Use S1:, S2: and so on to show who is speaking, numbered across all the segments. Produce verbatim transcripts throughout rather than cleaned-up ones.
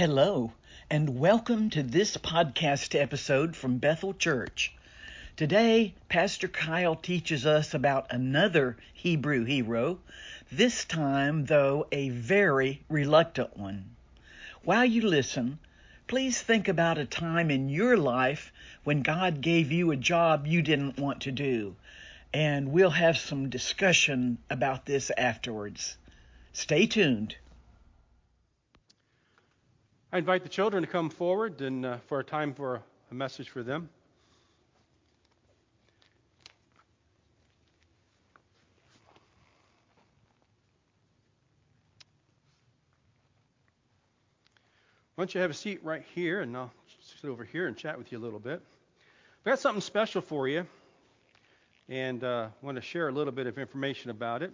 S1: Hello, and welcome to this podcast episode from Bethel Church. Today, Pastor Kyle teaches us about another Hebrew hero, this time, though, a very reluctant one. While you listen, please think about a time in your life when God gave you a job you didn't want to do, and we'll have some discussion about this afterwards. Stay tuned.
S2: I invite the children to come forward and uh, for a time for a message for them. Why don't you have a seat right here, and I'll sit over here and chat with you a little bit. I've got something special for you, and uh, want to share a little bit of information about it.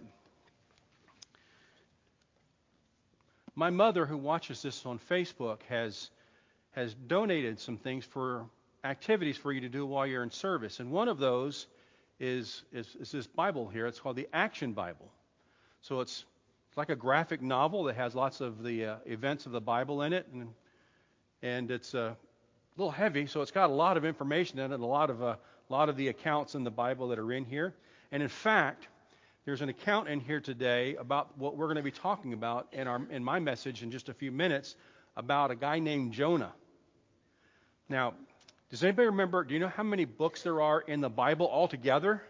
S2: My mother, who watches this on Facebook, has has donated some things for activities for you to do while you're in service. And one of those is, is, is this Bible here. It's called the Action Bible. So it's, it's like a graphic novel that has lots of the uh, events of the Bible in it. And, and it's uh, a little heavy, so it's got a lot of information in it, a lot of, uh, a lot of the accounts in the Bible that are in here. And in fact, there's an account in here today about what we're going to be talking about in, our, in my message in just a few minutes, about a guy named Jonah. Now, does anybody remember, do you know how many books there are in the Bible altogether?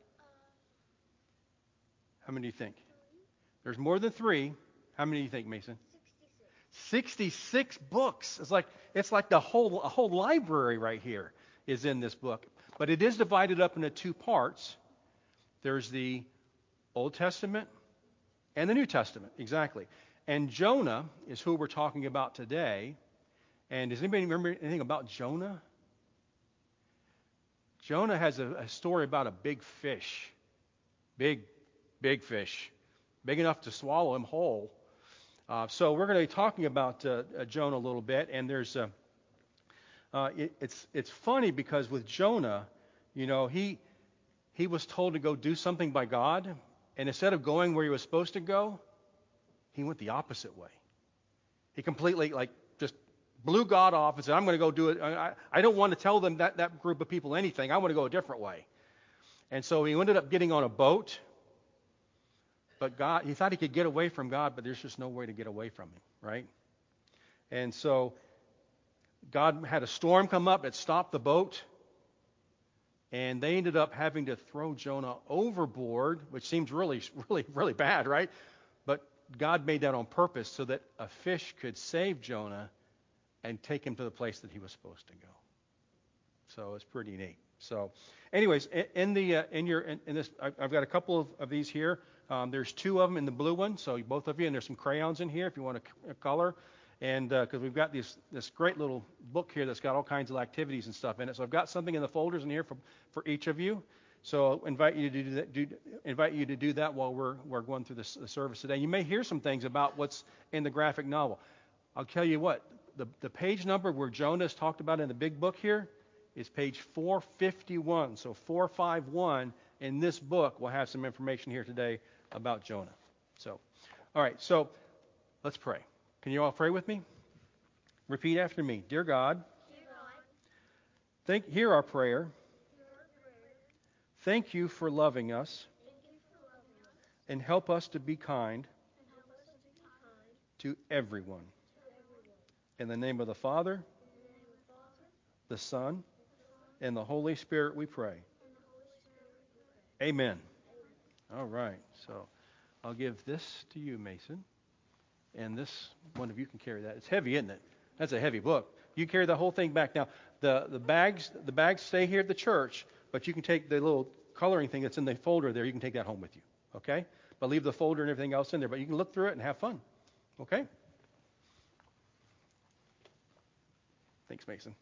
S2: How many do you think? There's more than three. How many do you think, Mason? sixty-six. sixty-six books. It's like it's like the whole a whole library right here is in this book. But it is divided up into two parts. There's the Old Testament and the New Testament, exactly. And Jonah is who we're talking about today. And does anybody remember anything about Jonah? Jonah has a, a story about a big fish. Big, big fish. Big enough to swallow him whole. Uh, so we're going to be talking about uh, uh, Jonah a little bit. And there's a, uh, it, it's it's funny because with Jonah, you know, he he was told to go do something by God. And instead of going where he was supposed to go, he went the opposite way. He completely, like, just blew God off and said, I'm going to go do it. I, I don't want to tell them that, that group of people anything. I want to go a different way. And so he ended up getting on a boat. But God, he thought he could get away from God, but there's just no way to get away from him, right? And so God had a storm come up that stopped the boat. And they ended up having to throw Jonah overboard, which seems really, really, really bad, right? But God made that on purpose so that a fish could save Jonah and take him to the place that he was supposed to go. So it's pretty neat. So, anyways, in the uh, in your in, in this, I've got a couple of, of these here. Um, there's two of them in the blue one, so both of you, and there's some crayons in here if you want a color. And because uh, we've got this this great little book here that's got all kinds of activities and stuff in it. So I've got something in the folders in here for for each of you. So I invite you to do that. Do, invite you to do that while we're we're going through this the service today. You may hear some things about what's in the graphic novel. I'll tell you what. The, the page number where Jonah is talked about in the big book here is page four fifty-one. So four fifty-one in this book will have some information here today about Jonah. So, all right, so let's pray. Can you all pray with me? Repeat after me. Dear God,
S3: Dear God,
S2: thank, hear our prayer.
S3: hear our prayer.
S2: Thank you for loving us
S3: Thank you for loving us
S2: and help us to be kind
S3: and help us to be kind
S2: to everyone.
S3: to everyone.
S2: In the name of the Father,
S3: In the name of the Father,
S2: the Son,
S3: the Son,
S2: and the Holy Spirit we pray.
S3: and the Holy Spirit we pray.
S2: Amen.
S3: Amen.
S2: All right, so I'll give this to you, Mason. And this, one of you can carry that. It's heavy, isn't it? That's a heavy book. You carry the whole thing back. Now, the, the bags the bags stay here at the church, but you can take the little coloring thing that's in the folder there. You can take that home with you, okay? But leave the folder and everything else in there. But you can look through it and have fun, okay? Thanks, Mason.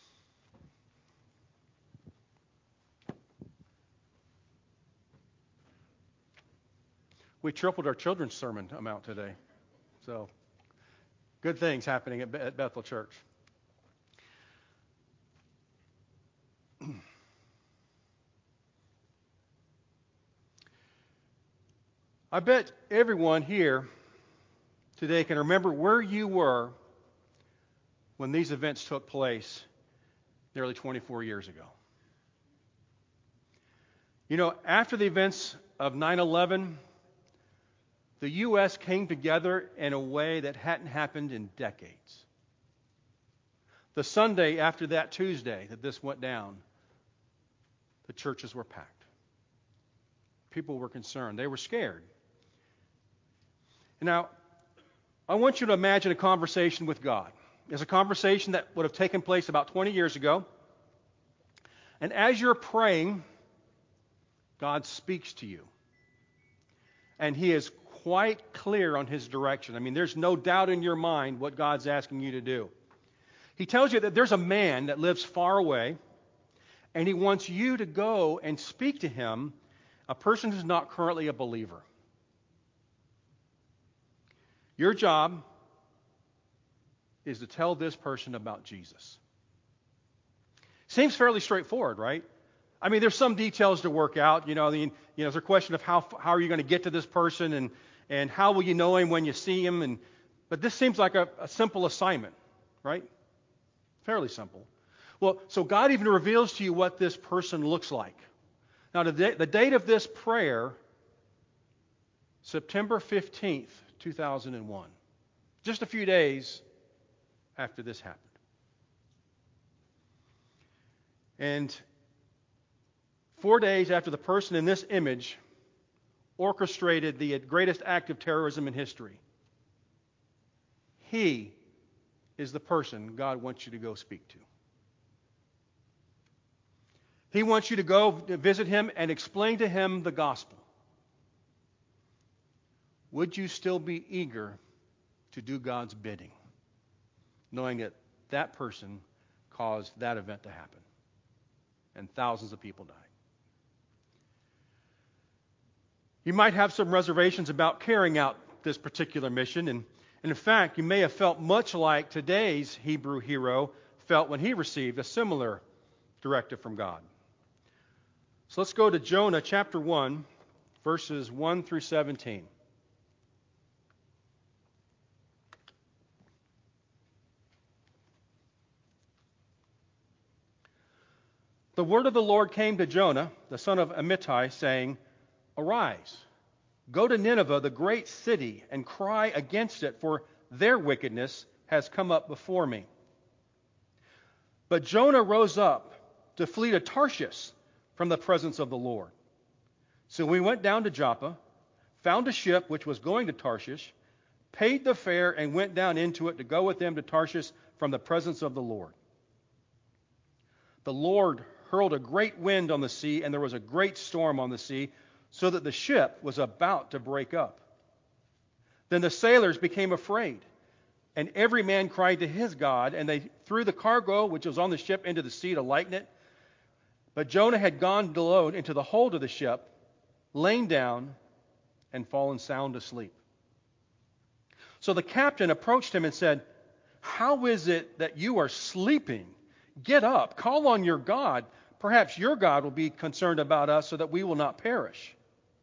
S2: We tripled our children's sermon amount today. So, good things happening at, at Bethel Church. I bet everyone here today can remember where you were when these events took place nearly twenty-four years ago. You know, after the events of nine eleven, the U S came together in a way that hadn't happened in decades. The Sunday after that Tuesday that this went down, the churches were packed. People were concerned. They were scared. Now, I want you to imagine a conversation with God. It's a conversation that would have taken place about twenty years ago. And as you're praying, God speaks to you. And He is quite clear on His direction. I mean, there's no doubt in your mind what God's asking you to do. He tells you that there's a man that lives far away, and He wants you to go and speak to him, a person who's not currently a believer. Your job is to tell this person about Jesus. Seems fairly straightforward, right? I mean, there's some details to work out. You know, the, you know, there's a question of how how are you going to get to this person, and and how will you know him when you see him? And but this seems like a, a simple assignment, right? Fairly simple. Well, so God even reveals to you what this person looks like. Now, the, da- the date of this prayer, September fifteenth, two thousand one. Just a few days after this happened. And four days after the person in this image orchestrated the greatest act of terrorism in history, he is the person God wants you to go speak to. He wants you to go visit him and explain to him the gospel. Would you still be eager to do God's bidding, knowing that that person caused that event to happen and thousands of people died? You might have some reservations about carrying out this particular mission, and, and in fact, you may have felt much like today's Hebrew hero felt when he received a similar directive from God. So let's go to Jonah chapter one, verses one through seventeen. The word of the Lord came to Jonah, the son of Amittai, saying, Arise, go to Nineveh, the great city, and cry against it, for their wickedness has come up before me. But Jonah rose up to flee to Tarshish from the presence of the Lord. So we went down to Joppa, found a ship which was going to Tarshish, paid the fare, and went down into it to go with them to Tarshish from the presence of the Lord. The Lord hurled a great wind on the sea, and there was a great storm on the sea, so that the ship was about to break up. Then the sailors became afraid, and every man cried to his God, and they threw the cargo which was on the ship into the sea to lighten it. But Jonah had gone below into the hold of the ship, lain down, and fallen sound asleep. So the captain approached him and said, How is it that you are sleeping? Get up, call on your God. Perhaps your God will be concerned about us so that we will not perish.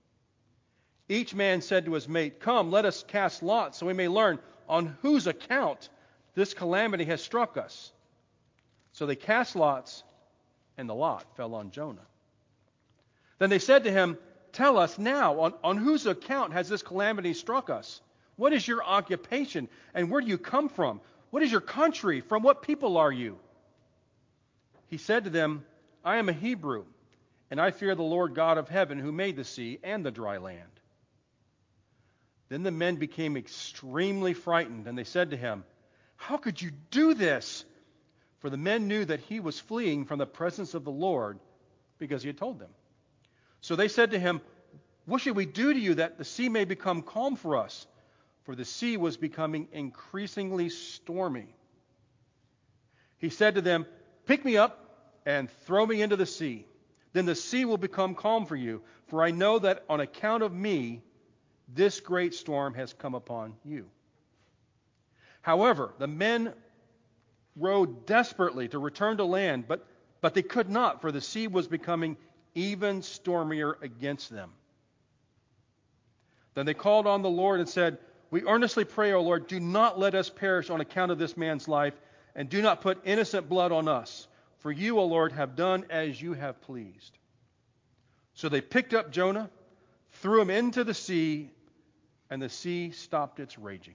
S2: Each man said to his mate, Come, let us cast lots so we may learn on whose account this calamity has struck us. So they cast lots, and the lot fell on Jonah. Then they said to him, Tell us now, on, on whose account has this calamity struck us? What is your occupation, and where do you come from? What is your country? From what people are you? He said to them, I am a Hebrew, and I fear the Lord God of heaven, who made the sea and the dry land. Then the men became extremely frightened, and they said to him, How could you do this? For the men knew that he was fleeing from the presence of the Lord, because he had told them. So they said to him, What should we do to you that the sea may become calm for us? For the sea was becoming increasingly stormy. He said to them, Pick me up and throw me into the sea. Then the sea will become calm for you, for I know that on account of me, this great storm has come upon you. However, the men rowed desperately to return to land, but, but they could not, for the sea was becoming even stormier against them. Then they called on the Lord and said, We earnestly pray, O Lord, do not let us perish on account of this man's life, and do not put innocent blood on us. For you, O Lord, have done as you have pleased. So they picked up Jonah, threw him into the sea, and the sea stopped its raging.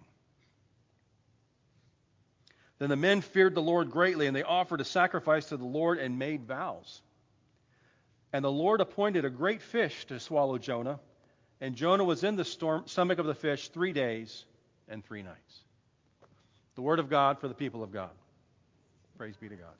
S2: Then the men feared the Lord greatly, and they offered a sacrifice to the Lord and made vows. And the Lord appointed a great fish to swallow Jonah, and Jonah was in the storm, stomach of the fish three days and three nights. The word of God for the people of God. Praise be to God.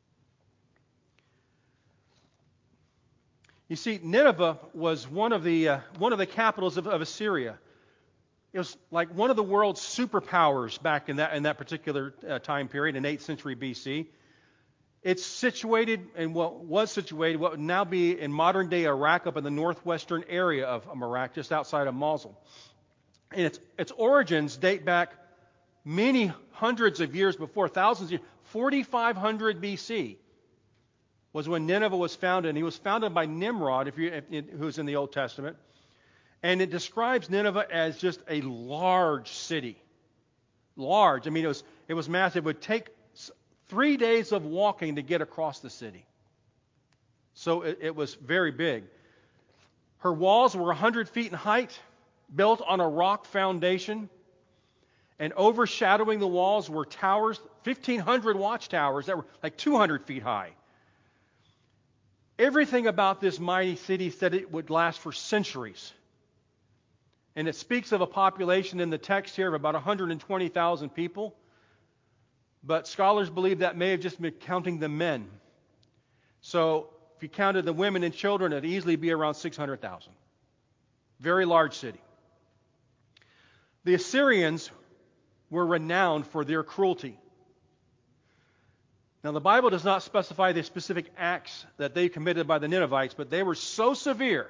S2: You see, Nineveh was one of the uh, one of the capitals of, of Assyria. It was like one of the world's superpowers back in that in that particular uh, time period in eighth century B C. It's situated in what was situated, what would now be in modern day Iraq, up in the northwestern area of Iraq, just outside of Mosul. And its its origins date back many hundreds of years before, thousands of years. forty-five hundred B C was when Nineveh was founded. And he was founded by Nimrod, if you, if, who's in the Old Testament. And it describes Nineveh as just a large city. Large. I mean, it was it was massive. It would take three days of walking to get across the city. So it, it was very big. Her walls were one hundred feet in height, built on a rock foundation. And overshadowing the walls were towers, fifteen hundred watchtowers that were like two hundred feet high. Everything about this mighty city said it would last for centuries. And it speaks of a population in the text here of about one hundred twenty thousand people. But scholars believe that may have just been counting the men. So if you counted the women and children, it'd easily be around six hundred thousand. Very large city. The Assyrians were renowned for their cruelty. Now, the Bible does not specify the specific acts that they committed by the Ninevites, but they were so severe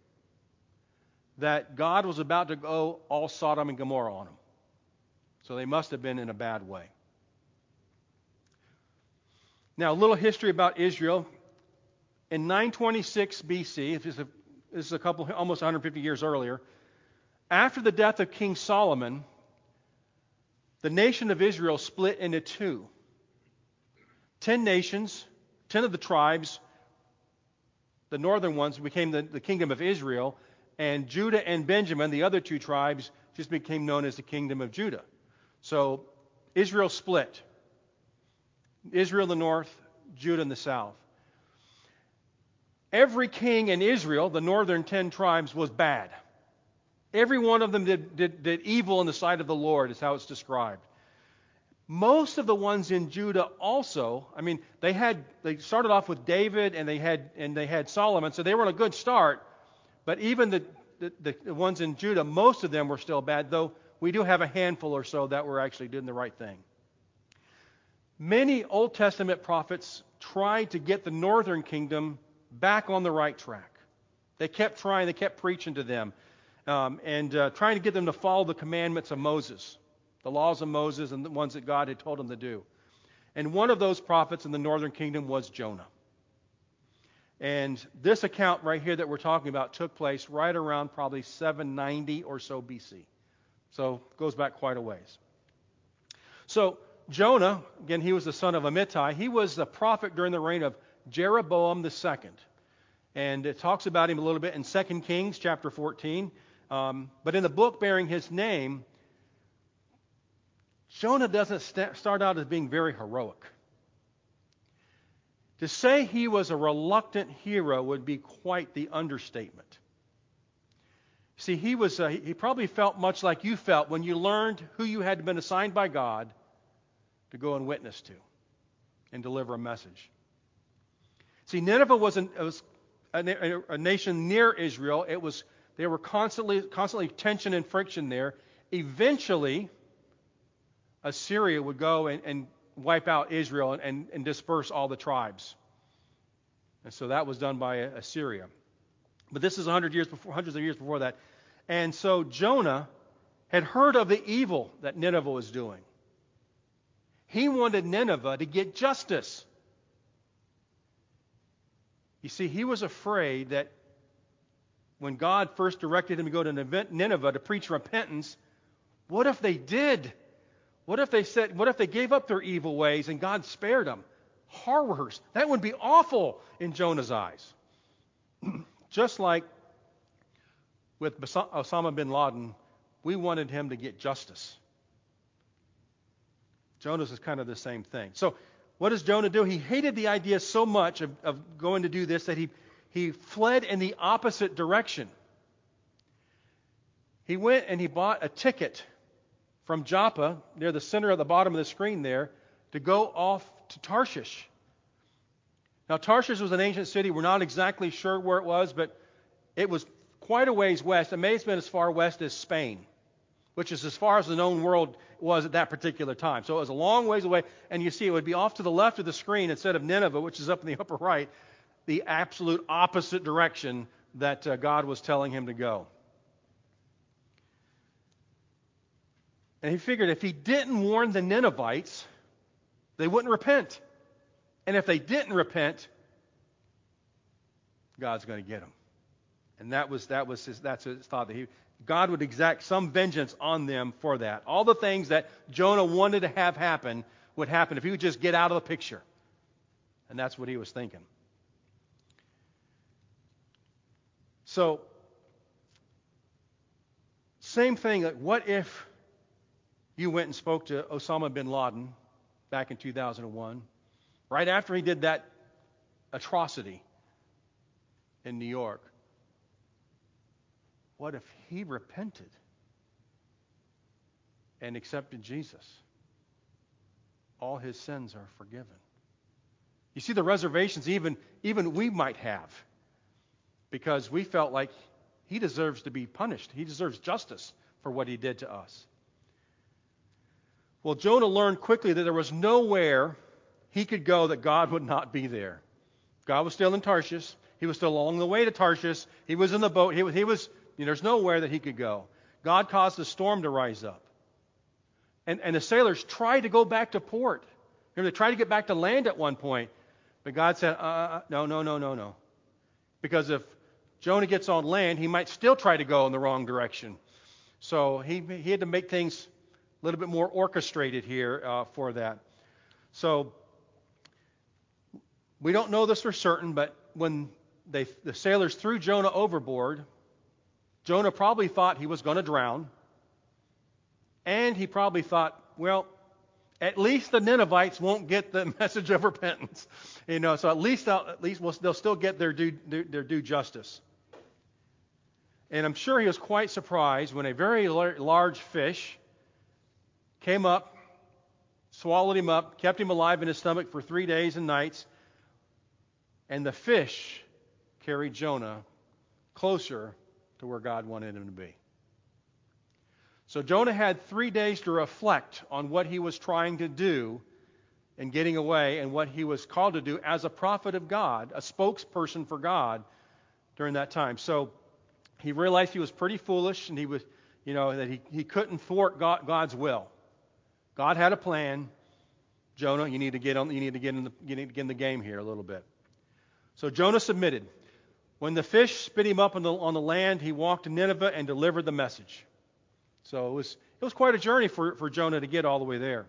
S2: that God was about to go all Sodom and Gomorrah on them. So they must have been in a bad way. Now, a little history about Israel. In nine twenty-six B C, this is a, this is a couple, almost one hundred fifty years earlier, after the death of King Solomon, the nation of Israel split into two. Ten nations, ten of the tribes, the northern ones became the, the kingdom of Israel, and Judah and Benjamin, the other two tribes, just became known as the kingdom of Judah. So Israel split. Israel in the north, Judah in the south. Every king in Israel, the northern ten tribes, was bad. Every one of them did, did, did evil in the sight of the Lord, is how it's described. Most of the ones in Judah also, I mean, they had they started off with David and they had and they had Solomon, so they were on a good start. But even the, the, the ones in Judah, most of them were still bad, though we do have a handful or so that were actually doing the right thing. Many Old Testament prophets tried to get the northern kingdom back on the right track. They kept trying, they kept preaching to them, um, and uh, trying to get them to follow the commandments of Moses. The laws of Moses and the ones that God had told him to do. And one of those prophets in the northern kingdom was Jonah. And this account right here that we're talking about took place right around probably seven ninety or so B C. So it goes back quite a ways. So Jonah, again, he was the son of Amittai. He was the prophet during the reign of Jeroboam the second. And it talks about him a little bit in Second Kings chapter fourteen. Um, but in the book bearing his name, Jonah doesn't st- start out as being very heroic. To say he was a reluctant hero would be quite the understatement. See, he was uh, he probably felt much like you felt when you learned who you had been assigned by God to go and witness to and deliver a message. See, Nineveh was, an, it was a, a nation near Israel. It was they were constantly constantly tension and friction there. Eventually, Assyria would go and, and wipe out Israel and, and, and disperse all the tribes. And so that was done by Assyria. But this is one hundred years before, hundreds of years before that. And so Jonah had heard of the evil that Nineveh was doing. He wanted Nineveh to get justice. You see, he was afraid that when God first directed him to go to Nineveh to preach repentance, what if they did? What if they said, what if they gave up their evil ways and God spared them? Horrors. That would be awful in Jonah's eyes. Just like with Osama bin Laden, we wanted him to get justice. Jonah's is kind of the same thing. So what does Jonah do? He hated the idea so much of, of going to do this that he, he fled in the opposite direction. He went and he bought a ticket from Joppa, near the center of the bottom of the screen there, to go off to Tarshish. Now, Tarshish was an ancient city. We're not exactly sure where it was, but it was quite a ways west. It may have been as far west as Spain, which is as far as the known world was at that particular time. So it was a long ways away, and you see it would be off to the left of the screen instead of Nineveh, which is up in the upper right, the absolute opposite direction that uh, God was telling him to go. And he figured if he didn't warn the Ninevites, they wouldn't repent. And if they didn't repent, God's going to get them. And that was that was his, that's his thought, that he, God would exact some vengeance on them for that. All the things that Jonah wanted to have happen would happen if he would just get out of the picture. And that's what he was thinking. So, same thing. Like, what if you went and spoke to Osama bin Laden back in two thousand one, right after he did that atrocity in New York? What if he repented and accepted Jesus? All his sins are forgiven. You see the reservations even, even we might have, because we felt like he deserves to be punished. He deserves justice for what he did to us. Well, Jonah learned quickly that there was nowhere he could go that God would not be there. God was still in Tarshish. He was still along the way to Tarshish. He was in the boat. He was, he was you know, there's nowhere that he could go. God caused a storm to rise up. And, and the sailors tried to go back to port. Remember, they tried to get back to land at one point. But God said, uh, no, no, no, no, no. Because if Jonah gets on land, he might still try to go in the wrong direction. So he, he had to make things a little bit more orchestrated here uh, for that. So we don't know this for certain, but when they, the sailors threw Jonah overboard, Jonah probably thought he was going to drown. And he probably thought, well, at least the Ninevites won't get the message of repentance. You know, so at least they'll, at least we'll, they'll still get their due, their, their due justice. And I'm sure he was quite surprised when a very large fish came up, swallowed him up, kept him alive in his stomach for three days and nights, and the fish carried Jonah closer to where God wanted him to be. So Jonah had three days to reflect on what he was trying to do in getting away and what he was called to do as a prophet of God, a spokesperson for God during that time. So he realized he was pretty foolish, and he was, you know, that he, he couldn't thwart God, God's will. God had a plan. Jonah, you need to get on. You need to get in the you need to get in the game here a little bit. So Jonah submitted. When the fish spit him up on the on the land, he walked to Nineveh and delivered the message. So it was it was quite a journey for, for Jonah to get all the way there.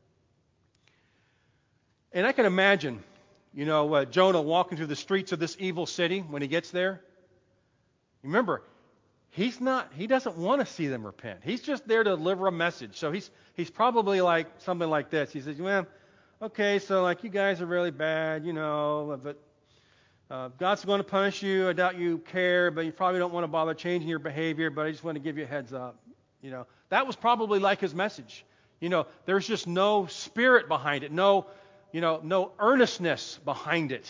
S2: And I can imagine, you know, uh, Jonah walking through the streets of this evil city when he gets there. Remember, he's not. He doesn't want to see them repent. He's just there to deliver a message. So he's he's probably like something like this. He says, "Well, okay, so like you guys are really bad, you know, but uh, God's going to punish you. I doubt you care, but you probably don't want to bother changing your behavior. But I just want to give you a heads up." You know, that was probably like his message. You know, there's just no spirit behind it, no, you know, no earnestness behind it.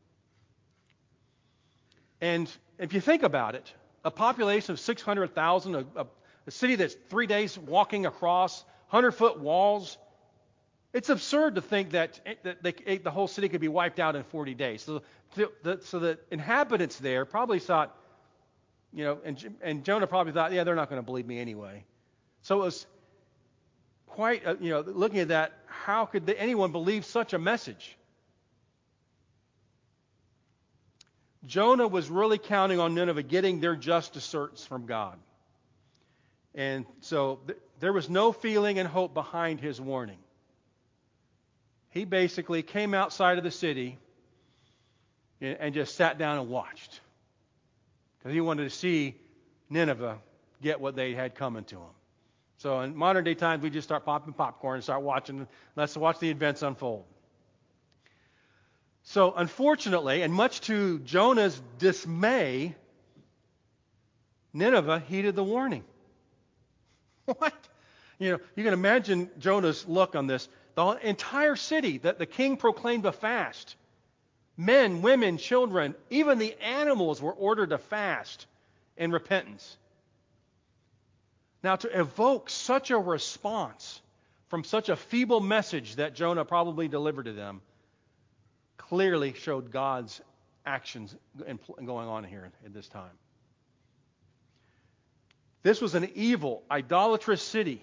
S2: And if you think about it, a population of six hundred thousand, a, a, a city that's three days walking across, hundred-foot walls, it's absurd to think that, that they, the whole city could be wiped out in forty days. So the, so the inhabitants there probably thought, you know, and, and Jonah probably thought, yeah, they're not going to believe me anyway. So it was quite, uh, you know, looking at that, how could they, anyone believe such a message? Jonah was really counting on Nineveh getting their just desserts from God. And so th- there was no feeling and hope behind his warning. He basically came outside of the city and, and just sat down and watched. Because he wanted to see Nineveh get what they had coming to them. So in modern day times, we just start popping popcorn and start watching. Let's watch the events unfold. So unfortunately, and much to Jonah's dismay, Nineveh heeded the warning. What? You know, you can imagine Jonah's look on this. The entire city, that the king proclaimed a fast. Men, women, children, even the animals were ordered to fast in repentance. Now, to evoke such a response from such a feeble message that Jonah probably delivered to them clearly showed God's actions going on here at this time. This was an evil, idolatrous city.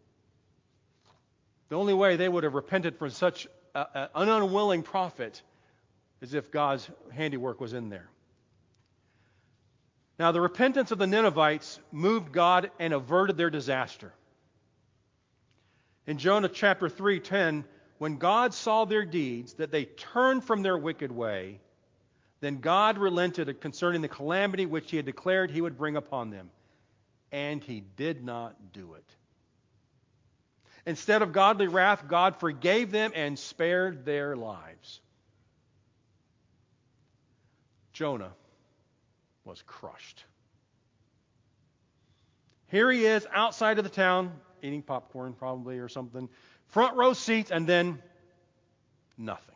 S2: The only way they would have repented from such a, a, an unwilling prophet is if God's handiwork was in there. Now, the repentance of the Ninevites moved God and averted their disaster. In Jonah chapter three ten, when God saw their deeds, that they turned from their wicked way, then God relented concerning the calamity which he had declared he would bring upon them. And he did not do it. Instead of godly wrath, God forgave them and spared their lives. Jonah was crushed. Here he is outside of the town, eating popcorn probably or something, front row seats, and then nothing.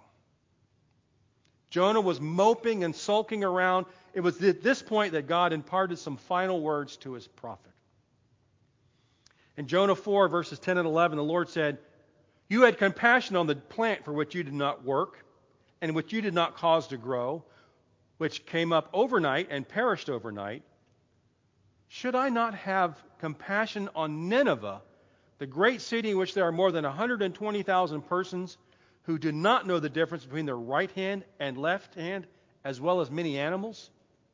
S2: Jonah was moping and sulking around. It was at this point that God imparted some final words to his prophet. In Jonah four, verses ten and eleven, the Lord said, "You had compassion on the plant for which you did not work, and which you did not cause to grow, which came up overnight and perished overnight. Should I not have compassion on Nineveh, the great city in which there are more than one hundred twenty thousand persons who do not know the difference between their right hand and left hand, as well as many animals?"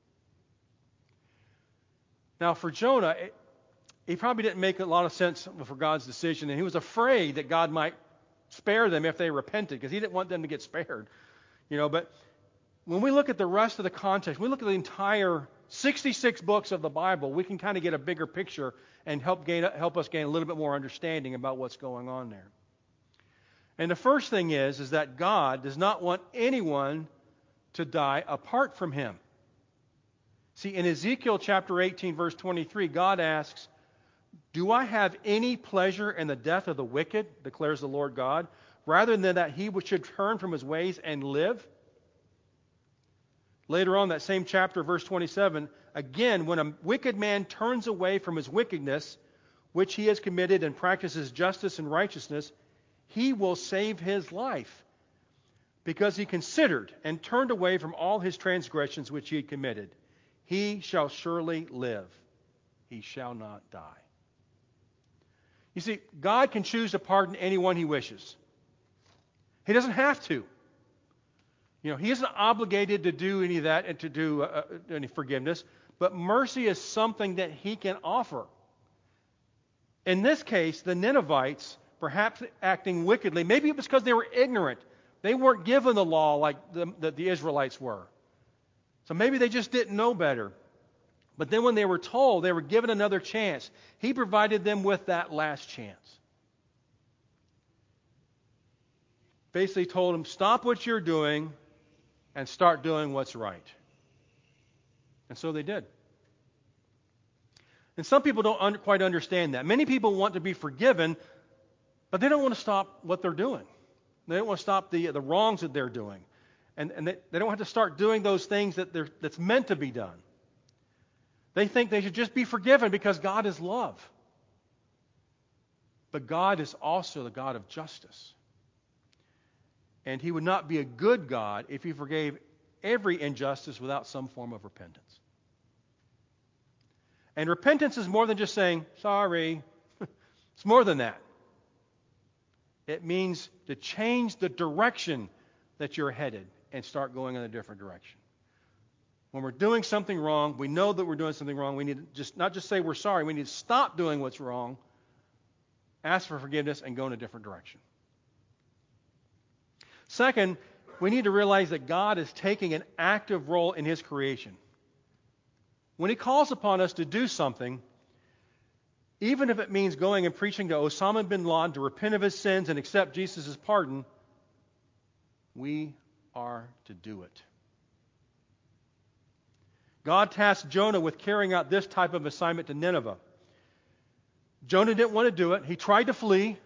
S2: Now, for Jonah, it, he probably didn't make a lot of sense for God's decision, and he was afraid that God might spare them if they repented, because he didn't want them to get spared. You know, but when we look at the rest of the context, we look at the entire sixty-six books of the Bible, we can kind of get a bigger picture and help gain help us gain a little bit more understanding about what's going on there. And the first thing is, is that God does not want anyone to die apart from him. See, in Ezekiel chapter eighteen, verse twenty-three, God asks, "Do I have any pleasure in the death of the wicked, declares the Lord God, rather than that he should turn from his ways and live?" Later on, that same chapter, verse twenty-seven, again, when a wicked man turns away from his wickedness, which he has committed, and practices justice and righteousness, he will save his life, because he considered and turned away from all his transgressions which he had committed. He shall surely live. He shall not die. You see, God can choose to pardon anyone he wishes. He doesn't have to. You know, he isn't obligated to do any of that and to do uh, any forgiveness, but mercy is something that he can offer. In this case, the Ninevites, perhaps acting wickedly, maybe it was because they were ignorant. They weren't given the law like the, the, the Israelites were. So maybe they just didn't know better. But then when they were told, they were given another chance. He provided them with that last chance. Basically told them, stop what you're doing and start doing what's right. And so they did. And some people don't un- quite understand that. Many people want to be forgiven, but they don't want to stop what they're doing. They don't want to stop the, the wrongs that they're doing. And, and they, they don't have to start doing those things that they're, that's meant to be done. They think they should just be forgiven because God is love. But God is also the God of justice. And he would not be a good God if he forgave every injustice without some form of repentance. And repentance is more than just saying, sorry. It's more than that. It means to change the direction that you're headed and start going in a different direction. When we're doing something wrong, we know that we're doing something wrong. We need to just not just say we're sorry. We need to stop doing what's wrong, ask for forgiveness, and go in a different direction. Second, we need to realize that God is taking an active role in His creation. When He calls upon us to do something, even if it means going and preaching to Osama bin Laden to repent of his sins and accept Jesus' pardon, we are to do it. God tasked Jonah with carrying out this type of assignment to Nineveh. Jonah didn't want to do it. He tried to flee.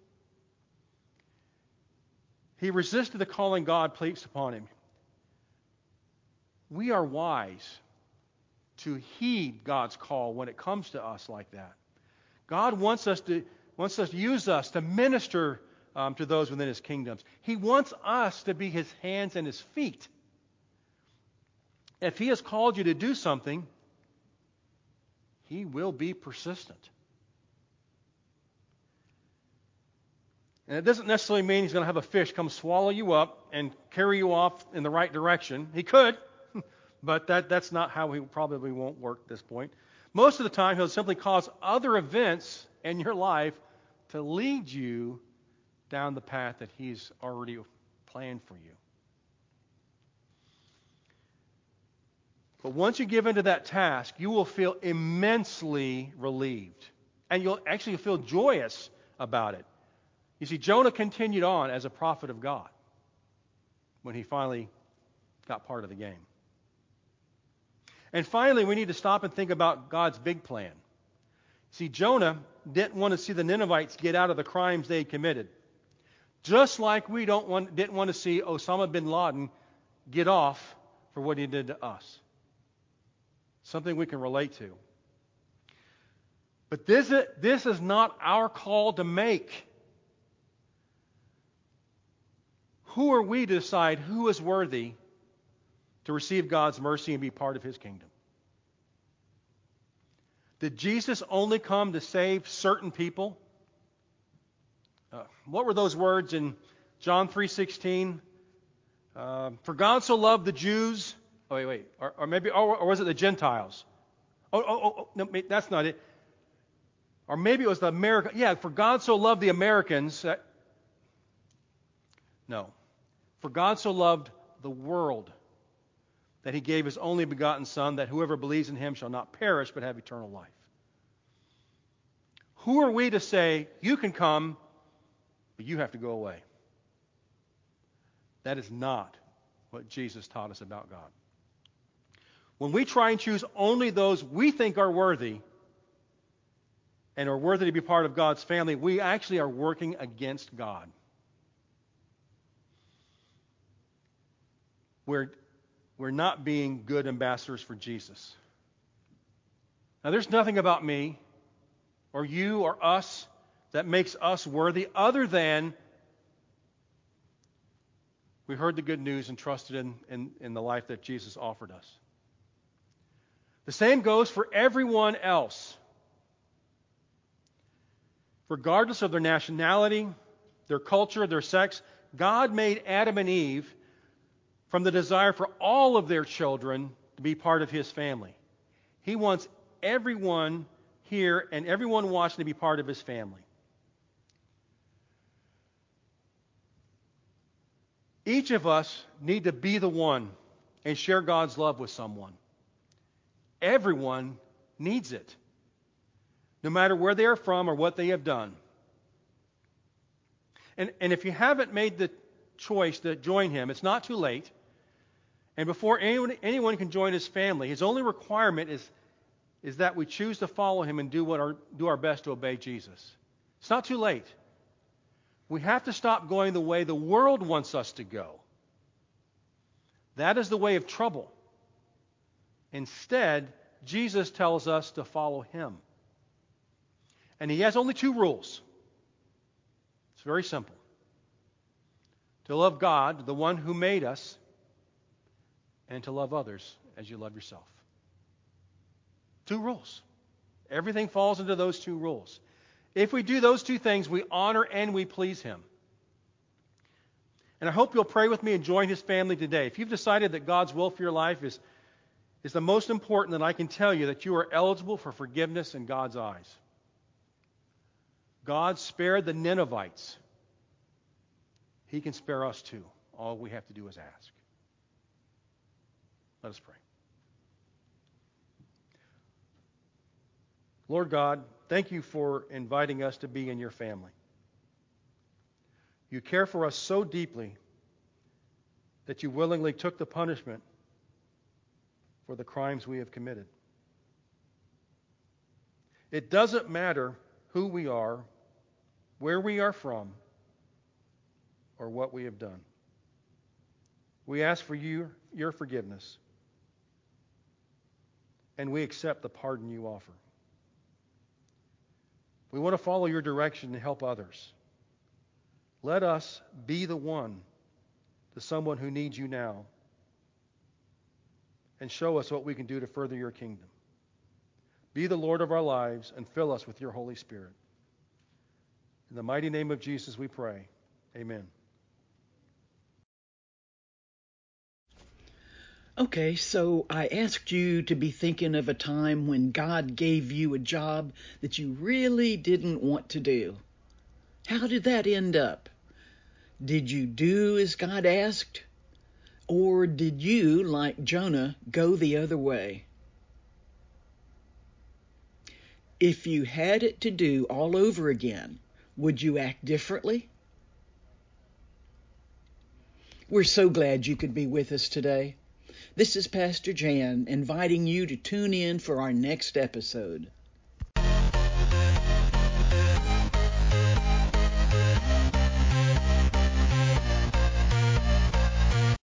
S2: He resisted the calling God placed upon him. We are wise to heed God's call when it comes to us like that. God wants us to wants us to use us to minister um, to those within His kingdoms. He wants us to be His hands and His feet. If He has called you to do something, He will be persistent. And it doesn't necessarily mean He's going to have a fish come swallow you up and carry you off in the right direction. He could, but that, that's not how He probably won't work at this point. Most of the time, He'll simply cause other events in your life to lead you down the path that He's already planned for you. But once you give into that task, you will feel immensely relieved. And you'll actually feel joyous about it. You see, Jonah continued on as a prophet of God when he finally got part of the game. And finally, we need to stop and think about God's big plan. See, Jonah didn't want to see the Ninevites get out of the crimes they had committed. Just like we don't want, didn't want to see Osama bin Laden get off for what he did to us. Something we can relate to. But this is, this is not our call to make. Who are we to decide who is worthy to receive God's mercy and be part of His kingdom? Did Jesus only come to save certain people? Uh, what were those words in John three sixteen? Uh, For God so loved the Jews. Oh, wait, wait. Or, or maybe, or, or was it the Gentiles? Oh, oh, oh, oh, no, that's not it. Or maybe it was the American. Yeah, for God so loved the Americans. That, no. For God so loved the world that He gave His only begotten Son, that whoever believes in Him shall not perish but have eternal life. Who are we to say, you can come, but you have to go away? That is not what Jesus taught us about God. When we try and choose only those we think are worthy and are worthy to be part of God's family, we actually are working against God. We're, we're not being good ambassadors for Jesus. Now, there's nothing about me or you or us that makes us worthy other than we heard the good news and trusted in, in, in the life that Jesus offered us. The same goes for everyone else. Regardless of their nationality, their culture, their sex, God made Adam and Eve from the desire for all of their children to be part of His family. He wants everyone here and everyone watching to be part of His family. Each of us need to be the one and share God's love with someone. Everyone needs it, no matter where they are from or what they have done. And, and if you haven't made the choice to join Him, it's not too late. And before anyone, anyone can join His family, His only requirement is, is that we choose to follow Him and do, what our, do our best to obey Jesus. It's not too late. We have to stop going the way the world wants us to go. That is the way of trouble. Instead, Jesus tells us to follow Him. And He has only two rules. It's very simple. To love God, the one who made us, and to love others as you love yourself. Two rules. Everything falls into those two rules. If we do those two things, we honor and we please Him. And I hope you'll pray with me and join His family today. If you've decided that God's will for your life is, is the most important that I can tell you that you are eligible for forgiveness in God's eyes. God spared the Ninevites. He can spare us too. All we have to do is ask. Let us pray. Lord God, thank you for inviting us to be in your family. You care for us so deeply that you willingly took the punishment for the crimes we have committed. It doesn't matter who we are, where we are from, or what we have done. We ask for you, your forgiveness, and we accept the pardon you offer. We want to follow your direction and help others. Let us be the one to someone who needs you now, and show us what we can do to further your kingdom. Be the Lord of our lives and fill us with your Holy Spirit. In the mighty name of Jesus we pray. Amen.
S1: Okay, so I asked you to be thinking of a time when God gave you a job that you really didn't want to do. How did that end up? Did you do as God asked? Or did you, like Jonah, go the other way? If you had it to do all over again, would you act differently? We're so glad you could be with us today. This is Pastor Jan inviting you to tune in for our next episode.